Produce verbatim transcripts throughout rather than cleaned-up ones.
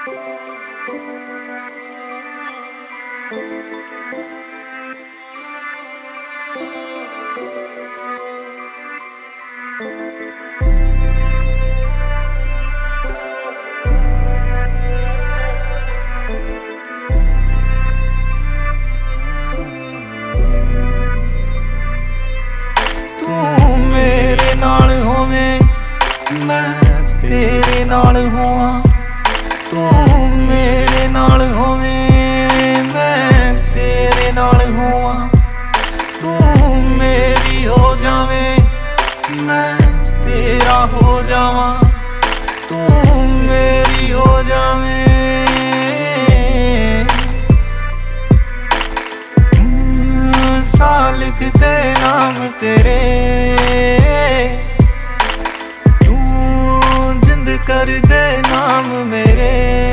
मैं तेरे नाल होवां, तू मेरे नाल होवे, मैं तेरे नाल होवां, तू मेरी हो जावे, मैं तेरा हो जावां, तू मेरी हो जावे। साल लिखते नाम तेरे, कर दे नाम मेरे।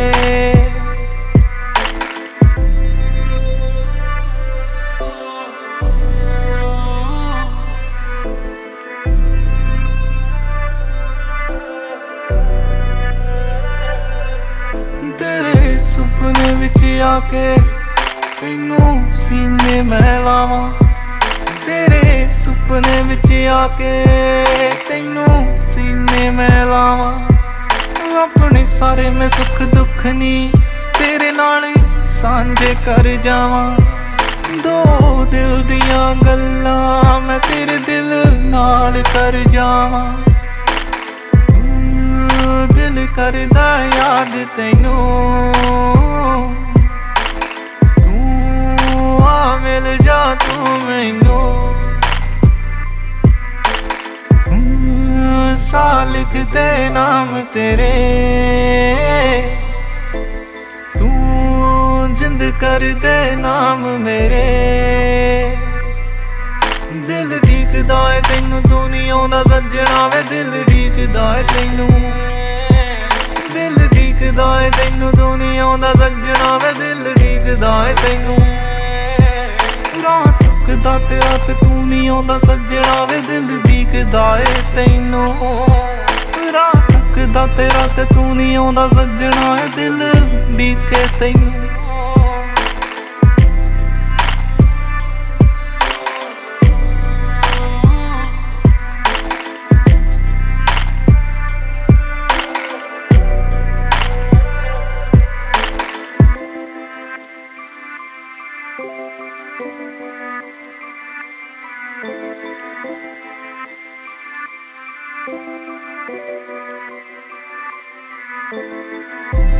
तेरे सुपने विच आके तैनू सीने मैं लावां, तेरे सुपने विच आके तैनू सीने मैं लावां। अपने सारे मैं सुख दुख नी तेरे नाल सांझे कर जावां, दो दिल दियां गल्लां मैं तेरे दिल नाल कर जावां। दिल करदा याद तैनू, तू आ मिल जा तू मैनू। सा लिखदे नाम तेरे, तू जिंद कर दे नाम मेरे। दिल ढीकदा है तैनू, तू नहीं आउंदा सज्जणा वे दिल ढीकदा है तैनू। दिल ढीकदा है तैनू, तू नहीं आउंदा सज्जणा वे दिल ढीकदा है तैनू। रात तकदा ते रात तू नहीं आउंदा सज्जणा वे दिल ढीकदा है तैनू। रात तकदा ते रात तू नहीं आउंदा सज्जणा है दिल ढीके तैनू। Thank you.